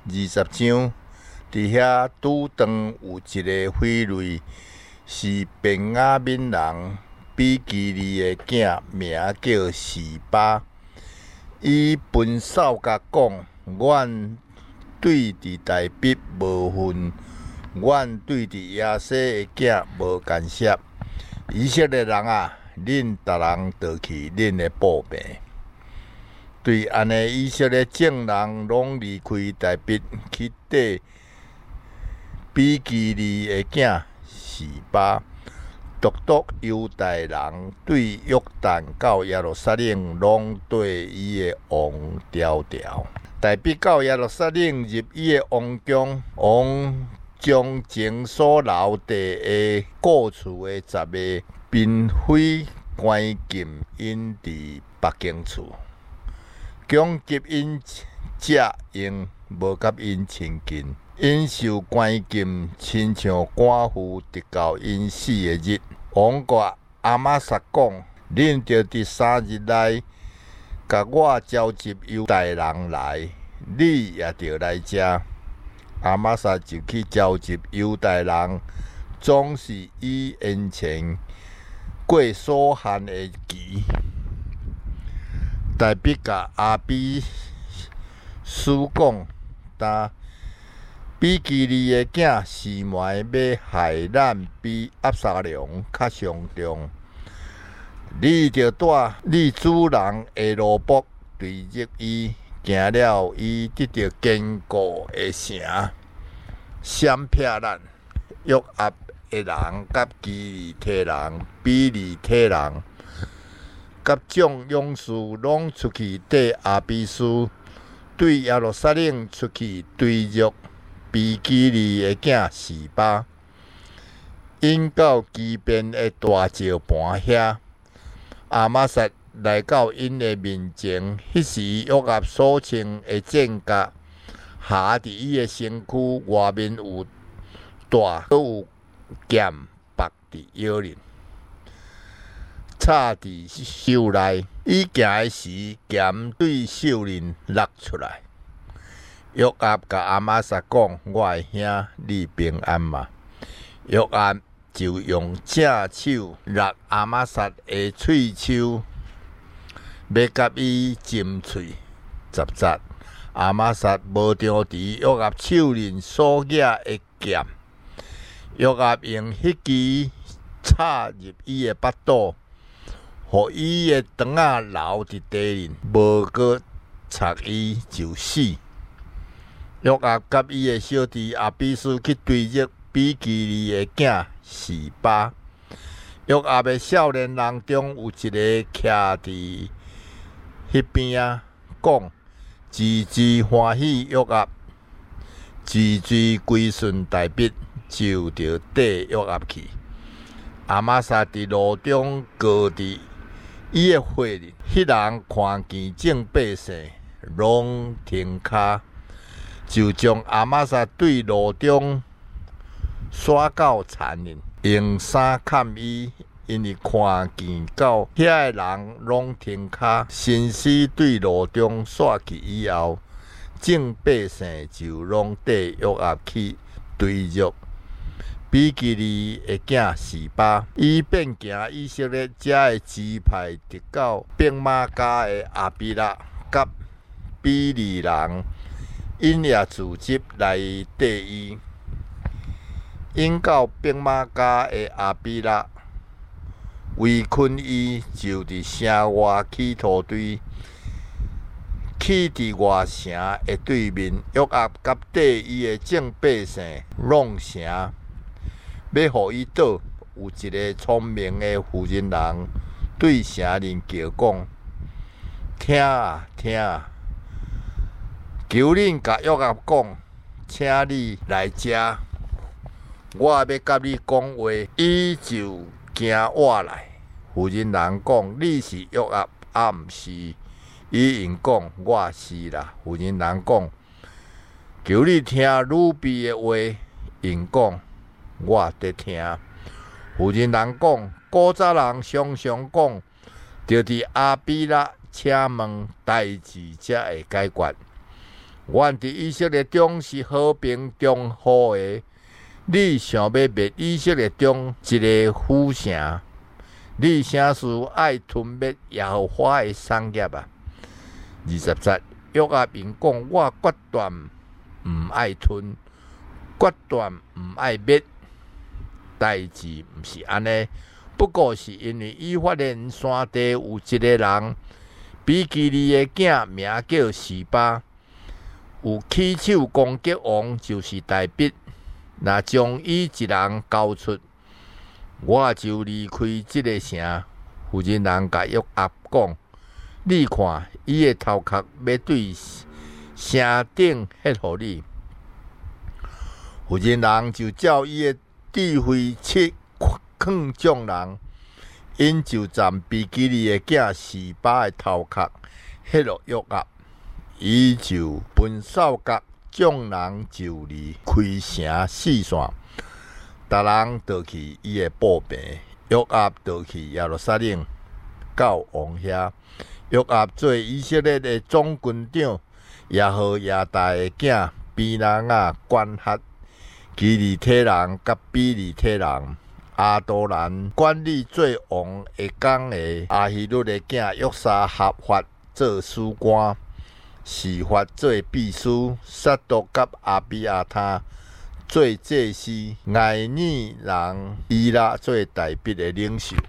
20张，伫遐拄当有一个匪类，是便雅悯人比基利的囝，名叫示巴。伊分手甲讲：阮对伫大逼无份，阮对伫亚西的囝无干涉。以色列人啊，恁逐人倒去恁的布病。对安尼，以色列众人拢离开大逼，去缀比基利的囝示巴。独犹大人对约旦到耶路撒冷，拢对伊的王条条。大逼到耶路撒冷入伊的王宫，王将前所留地的故厝的10个嫔妃关禁因伫北境厝，强急因食用无甲因亲近，因受关禁，亲像寡妇直到因死的日。王甲阿玛撒讲：恁着伫3日内，甲我召集犹大人来，你也着来遮。阿玛撒就去召集犹大人，总是以延前过所限的期。大逼甲阿比斯讲：比基利的囝示麻要害咱比押沙龙较上重，你着带你主人下罗伯对入伊，行了伊得到坚固的城，闪避咱。约押的人甲基利提人、比利提人甲众勇士拢出去缀阿比斯，对耶路撒冷出去追入比基利的囝示巴，因到基边的大石盘遐，阿玛撒来到因的面前，迄时约押所穿的战甲下伫伊的身躯外面有大，搁有剑绑伫腰里，插伫手内。伊行的时，剑对手刃落出来。约押甲阿玛撒讲：我的兄，你平安嘛？约押就用正手勒阿玛撒的喙手，要甲伊针喙10节。阿玛撒无张伫约押手刃所举的剑，约押用迄支插入伊的腹肚，互伊的肠仔留伫地里，无搁插伊就死。约押甲伊的小弟阿比斯去追入比基利的囝示巴。约押的少年人中有一个徛伫迄边啊，讲：自自欢喜约押，自自归顺大逼，就着缀约押去。阿玛撒伫路中高伫伊的血里，迄人看见众百姓拢停骹。就将阿玛撒对路中耍到残忍，用衫砍伊，因为看见到遐个人拢停骹，身尸对路中撒去以后，众百姓就拢缀约押去追入比基利的囝示巴。伊便行以色列遮的支派，直到便马家的阿比拉甲比利人。因也自集来缀伊，因到便马家的阿比拉，围困伊，就伫城外起土堆，起伫外城的对面。约押甲缀伊的众百姓弄城，要互伊倒。有一个聪明的妇人人对城人叫讲：听啊听啊！求恁甲约押讲，请你来遮，我要甲你讲话。伊就惊我来。妇人人讲：你是约押啊？毋是。伊应讲：我是啦。妇人人讲：求你听女婢的话。因讲：我伫听。妇人人讲：古早人常常讲，着伫阿比拉请问代志才会解决。 阮伫以色列中是和平中好的，你想要灭以色列中一个府城，你啥事爱吞灭耶和华的产业啊？20节，约押因讲：我决断毋爱吞，决断毋爱灭。代志毋是安尼，不过是因为以法莲山地有一个人，比基利的囝名叫示巴，有起手攻击王，就是大必。若将伊一人交出，我就离开这个城。妇人人甲约押讲：你看，伊的头壳要对城顶迄互你。妇人人就照伊的智慧去劝众人，因就站比基利的囝示巴的头壳迄落约押，伊就分扫角，众人就离开城四散，逐人倒去伊的步兵。约押倒去耶路撒冷，到王遐。约押做以色列的总军长，耶和亚大的囝比拿雅管辖基利提人甲比利提人。阿多兰管理做王下岗的阿希律的囝约沙合法做司官，示法做秘书，撒督甲阿比亚他做祭司，埃尼人伊拉做大笔的领袖。